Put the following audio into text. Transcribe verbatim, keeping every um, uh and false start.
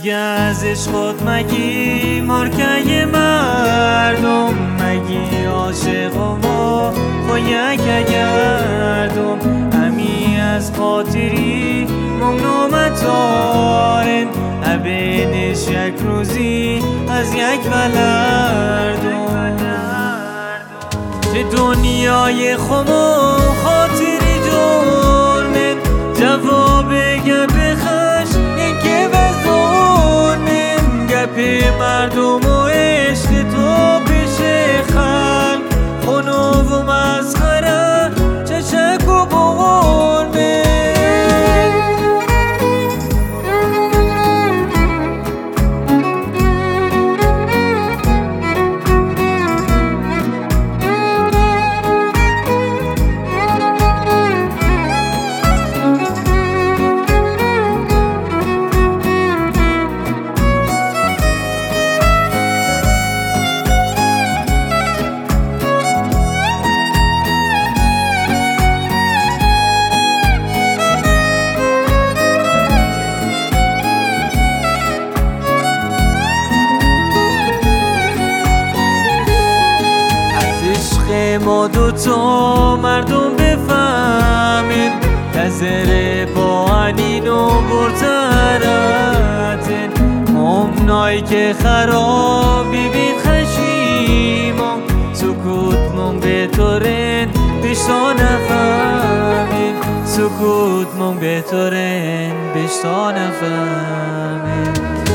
اگه از عشقت مگی مارکه مردم مگی عاشق ما خویک گردم همی از خاطری ممنومت دارن ابینش یک روزی از یک ولردم چه دنیای خمو خاطری جرمن جواب گپ خش اینکه بزرمن گپ مردم و عشق تو پیش خلق خونو و مسخره چشک و بغرمن ما دوتا مردم بفهمین نظر با انینو برترتن همنایی که خرابی بین خشیمان سکوت من بهترین بشتا نفهمین سکوت من بهترین بشتا نفهمین